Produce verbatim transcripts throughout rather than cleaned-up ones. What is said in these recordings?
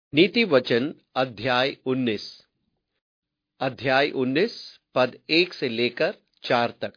नीति वचन अध्याय उन्नीस। अध्याय उन्नीस पद एक से लेकर चार तक।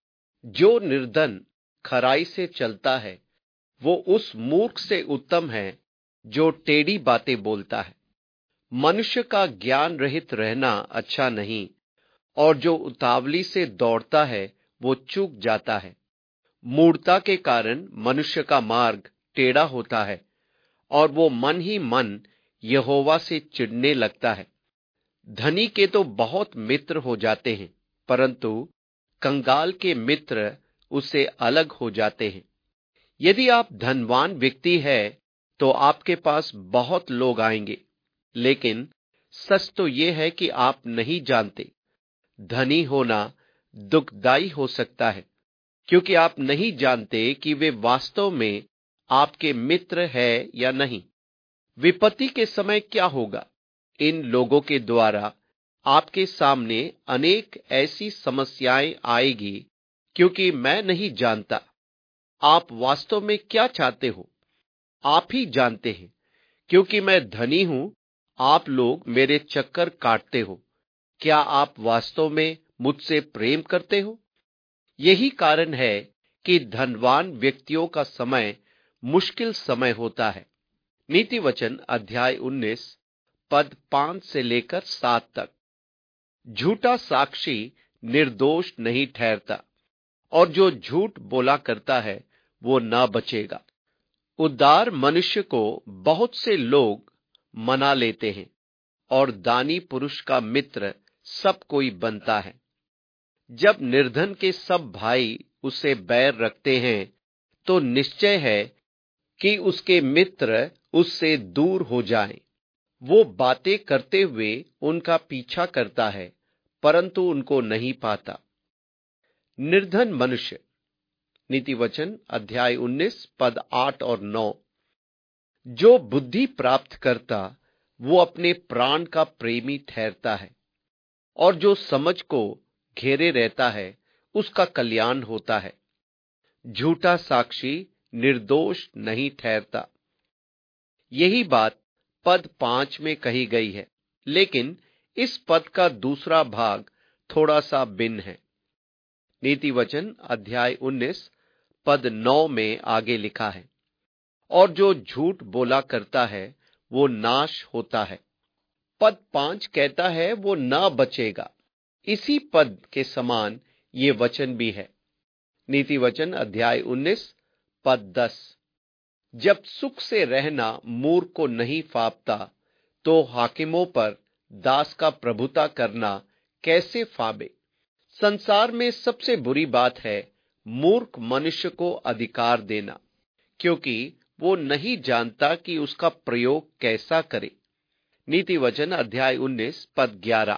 जो निर्धन खराई से चलता है वो उस मूर्ख से उत्तम है जो टेढ़ी बातें बोलता है। मनुष्य का ज्ञान रहित रहना अच्छा नहीं, और जो उतावली से दौड़ता है वो चूक जाता है। मूढ़ता के कारण मनुष्य का मार्ग टेढ़ा होता है, और वो मन ही मन यहोवा से चिढ़ने लगता है। धनी के तो बहुत मित्र हो जाते हैं, परंतु कंगाल के मित्र उससे अलग हो जाते हैं। यदि आप धनवान व्यक्ति है तो आपके पास बहुत लोग आएंगे, लेकिन सच तो यह है कि आप नहीं जानते। धनी होना दुखदाई हो सकता है, क्योंकि आप नहीं जानते कि वे वास्तव में आपके मित्र है या नहीं। विपत्ति के समय क्या होगा? इन लोगों के द्वारा आपके सामने अनेक ऐसी समस्याएं आएगी, क्योंकि मैं नहीं जानता आप वास्तव में क्या चाहते हो। आप ही जानते हैं, क्योंकि मैं धनी हूं आप लोग मेरे चक्कर काटते हो। क्या आप वास्तव में मुझसे प्रेम करते हो? यही कारण है कि धनवान व्यक्तियों का समय मुश्किल समय होता है। नीति वचन अध्याय उन्नीस पद पांच से लेकर सात तक। झूठा साक्षी निर्दोष नहीं ठहरता, और जो झूठ बोला करता है वो न बचेगा। उदार मनुष्य को बहुत से लोग मना लेते हैं, और दानी पुरुष का मित्र सब कोई बनता है। जब निर्धन के सब भाई उसे बैर रखते हैं तो निश्चय है कि उसके मित्र उससे दूर हो जाएं। वो बातें करते हुए उनका पीछा करता है, परंतु उनको नहीं पाता। निर्धन मनुष्य। नीति वचन अध्याय उन्नीस पद आठ और नौ। जो बुद्धि प्राप्त करता वो अपने प्राण का प्रेमी ठहरता है, और जो समझ को घेरे रहता है उसका कल्याण होता है। झूठा साक्षी निर्दोष नहीं ठहरता। यही बात पद पांच में कही गई है, लेकिन इस पद का दूसरा भाग थोड़ा सा भिन्न है। नीति वचन अध्याय उन्नीस पद नौ में आगे लिखा है, और जो झूठ बोला करता है वो नाश होता है। पद पांच कहता है वो ना बचेगा। इसी पद के समान ये वचन भी है। नीति वचन अध्याय उन्नीस पद दस। जब सुख से रहना मूर्ख को नहीं फापता, तो हाकिमों पर दास का प्रभुता करना कैसे फाबे। संसार में सबसे बुरी बात है मूर्ख मनुष्य को अधिकार देना, क्योंकि वो नहीं जानता कि उसका प्रयोग कैसा करे। नीति वचन अध्याय उन्नीस पद ग्यारह।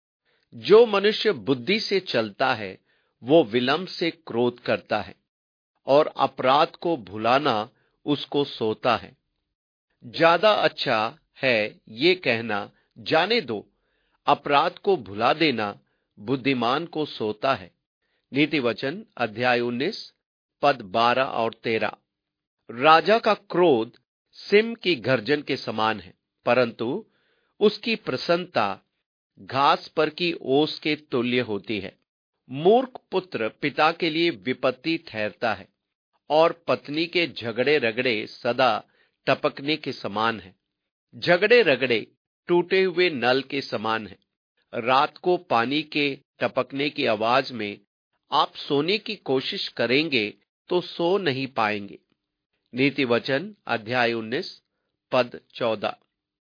जो मनुष्य बुद्धि से चलता है वो विलंब से क्रोध करता है, और अपराध को भुलाना उसको सोता है। ज्यादा अच्छा है ये कहना जाने दो, अपराध को भुला देना बुद्धिमान को सोता है। नीति वचन अध्याय उन्नीस पद बारह और तेरह। राजा का क्रोध सिंह की गर्जन के समान है, परंतु उसकी प्रसन्नता घास पर की ओस के तुल्य होती है। मूर्ख पुत्र पिता के लिए विपत्ति ठहरता है, और पत्नी के झगड़े रगड़े सदा टपकने के समान है। झगड़े रगड़े टूटे हुए नल के समान है। रात को पानी के टपकने की आवाज में आप सोने की कोशिश करेंगे तो सो नहीं पाएंगे। नीति वचन अध्याय उन्नीस पद चौदह।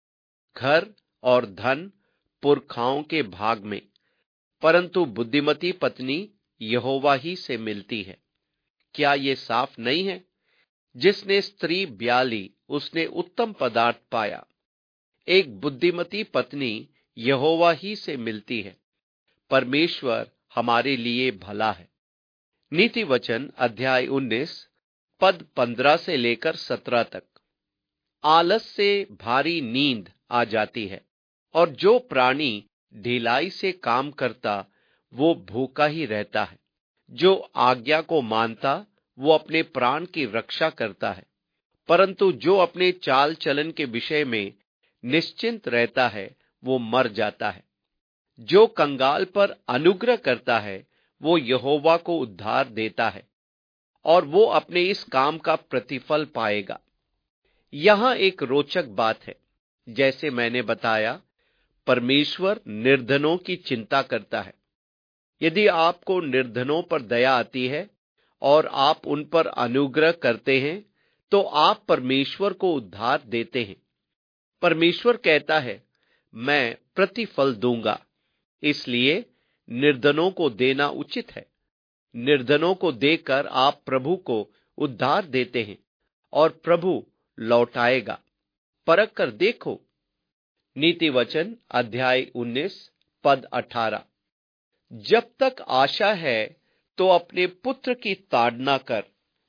घर और धन पुरखाओं के भाग में, परंतु बुद्धिमती पत्नी यहोवा ही से मिलती है। क्या ये साफ नहीं है? जिसने स्त्री ब्याली उसने उत्तम पदार्थ पाया। एक बुद्धिमती पत्नी यहोवा ही से मिलती है। परमेश्वर हमारे लिए भला है। नीति वचन अध्याय उन्नीस पद पंद्रह से लेकर सत्रह तक। आलस से भारी नींद आ जाती है, और जो प्राणी ढिलाई से काम करता वो भूखा ही रहता है। जो आज्ञा को मानता वो अपने प्राण की रक्षा करता है, परंतु जो अपने चाल चलन के विषय में निश्चिंत रहता है वो मर जाता है। जो कंगाल पर अनुग्रह करता है वो यहोवा को उद्धार देता है और वो अपने इस काम का प्रतिफल पाएगा। यहां एक रोचक बात है। जैसे मैंने बताया, परमेश्वर निर्धनों की चिंता करता है। यदि आपको निर्धनों पर दया आती है और आप उन पर अनुग्रह करते हैं, तो आप परमेश्वर को उद्धार देते हैं। परमेश्वर कहता है, मैं प्रतिफल दूंगा। इसलिए निर्धनों को देना उचित है। निर्धनों को देकर आप प्रभु को उद्धार देते हैं और प्रभु लौटाएगा। परख कर देखो। नीति वचन अध्याय उन्नीस पद अठारह। जब तक आशा है तो अपने पुत्र की ताड़ना कर,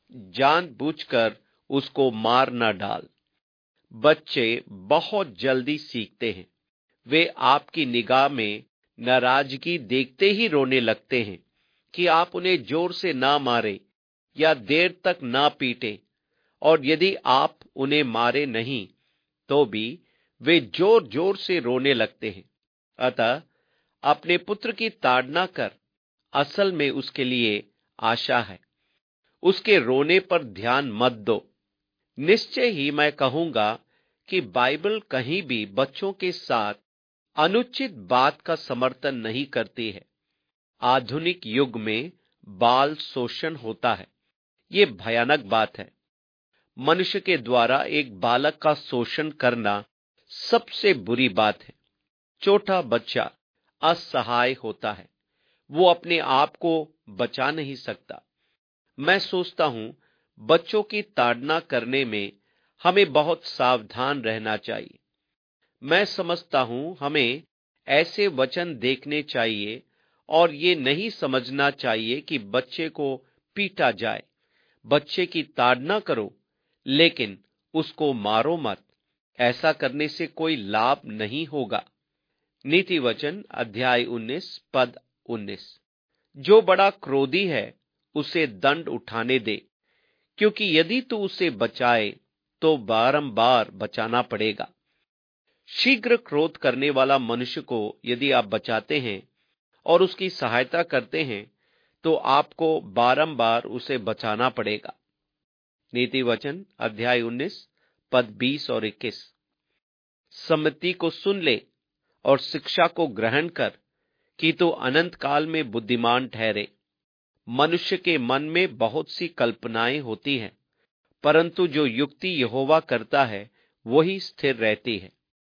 जानबूझकर उसको मार न डाल। बच्चे बहुत जल्दी सीखते हैं। वे आपकी निगाह में नाराजगी देखते ही रोने लगते हैं कि आप उन्हें जोर से ना मारे या देर तक ना पीटे, और यदि आप उन्हें मारे नहीं तो भी वे जोर जोर से रोने लगते हैं। अतः अपने पुत्र की ताड़ना कर, असल में उसके लिए आशा है। उसके रोने पर ध्यान मत दो। निश्चय ही मैं कहूंगा कि बाइबल कहीं भी बच्चों के साथ अनुचित बात का समर्थन नहीं करती है। आधुनिक युग में बाल शोषण होता है। ये भयानक बात है। मनुष्य के द्वारा एक बालक का शोषण करना सबसे बुरी बात है। छोटा बच्चा असहाय होता है। वो अपने आप को बचा नहीं सकता। मैं सोचता हूं, बच्चों की ताड़ना करने में हमें बहुत सावधान रहना चाहिए। मैं समझता हूं हमें ऐसे वचन देखने चाहिए और ये नहीं समझना चाहिए कि बच्चे को पीटा जाए। बच्चे की ताड़ना करो, लेकिन उसको मारो मत। ऐसा करने से कोई लाभ नहीं होगा। नीति वचन अध्याय उन्नीस पद उन्नीस। जो बड़ा क्रोधी है उसे दंड उठाने दे, क्योंकि यदि तू उसे बचाए तो बारंबार बचाना पड़ेगा। शीघ्र क्रोध करने वाला मनुष्य को यदि आप बचाते हैं और उसकी सहायता करते हैं तो आपको बारंबार उसे बचाना पड़ेगा। नीति वचन अध्याय उन्नीस पद बीस और इक्कीस। सम्मति को सुन ले और शिक्षा को ग्रहण कर कि तो अनंत काल में बुद्धिमान ठहरे। मनुष्य के मन में बहुत सी कल्पनाएं होती हैं, परंतु जो युक्ति यहोवा करता है वही स्थिर रहती है।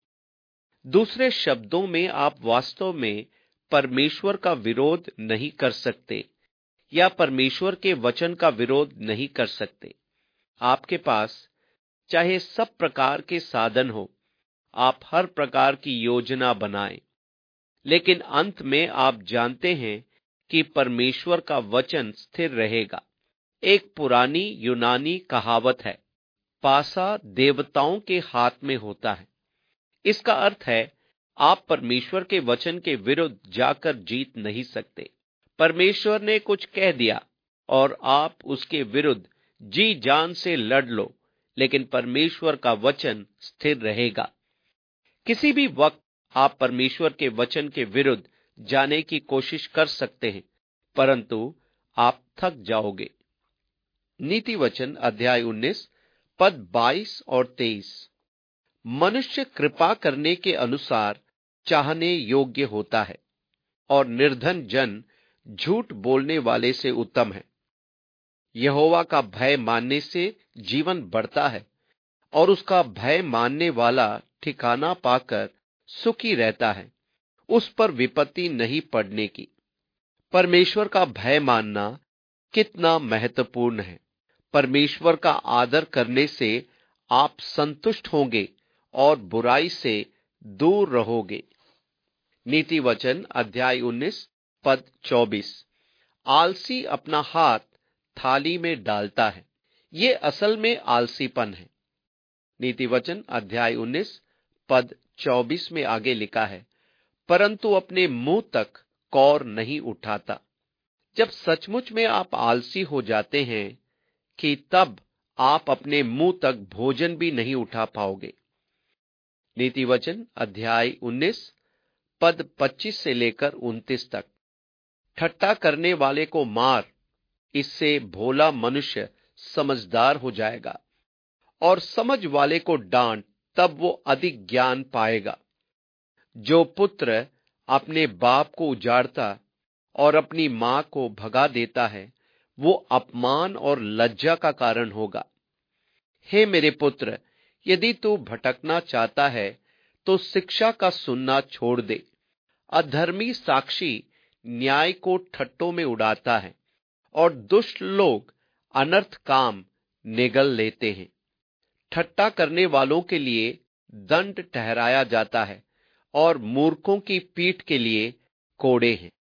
दूसरे शब्दों में, आप वास्तव में परमेश्वर का विरोध नहीं कर सकते या परमेश्वर के वचन का विरोध नहीं कर सकते। आपके पास चाहे सब प्रकार के साधन हो, आप हर प्रकार की योजना बनाएं, लेकिन अंत में आप जानते हैं कि परमेश्वर का वचन स्थिर रहेगा। एक पुरानी यूनानी कहावत है, पासा देवताओं के हाथ में होता है। इसका अर्थ है, आप परमेश्वर के वचन के विरुद्ध जाकर जीत नहीं सकते। परमेश्वर ने कुछ कह दिया और आप उसके विरुद्ध जी जान से लड़ लो, लेकिन परमेश्वर का वचन स्थिर रहेगा। किसी भी वक्त आप परमेश्वर के वचन के विरुद्ध जाने की कोशिश कर सकते हैं, परंतु आप थक जाओगे। नीति वचन अध्याय उन्नीस पद बाईस और तेईस। मनुष्य कृपा करने के अनुसार चाहने योग्य होता है और निर्धन जन झूठ बोलने वाले से उत्तम है। यहोवा का भय मानने से जीवन बढ़ता है और उसका भय मानने वाला ठिकाना पाकर सुखी रहता है। उस पर विपत्ति नहीं पड़ने की। परमेश्वर का भय मानना कितना महत्वपूर्ण है। परमेश्वर का आदर करने से आप संतुष्ट होंगे और बुराई से दूर रहोगे। नीति वचन अध्याय उन्नीस पद चौबीस। आलसी अपना हाथ थाली में डालता है, ये असल में आलसीपन है। नीति वचन अध्याय उन्नीस पद चौबीस में आगे लिखा है, परंतु अपने मुंह तक कौर नहीं उठाता। जब सचमुच में आप आलसी हो जाते हैं कि तब आप अपने मुंह तक भोजन भी नहीं उठा पाओगे। नीति वचन अध्याय उन्नीस पद पच्चीस से लेकर उनतीस तक। ठट्टा करने वाले को मार, इससे भोला मनुष्य समझदार हो जाएगा, और समझ वाले को डांट, तब वो अधिक ज्ञान पाएगा। जो पुत्र अपने बाप को उजाड़ता और अपनी मां को भगा देता है, वो अपमान और लज्जा का कारण होगा। हे मेरे पुत्र, यदि तू भटकना चाहता है तो शिक्षा का सुनना छोड़ दे। अधर्मी साक्षी न्याय को ठट्टों में उड़ाता है, और दुष्ट लोग अनर्थ काम निगल लेते हैं। ठट्टा करने वालों के लिए दंड ठहराया जाता है, और मूर्खों की पीठ के लिए कोड़े हैं।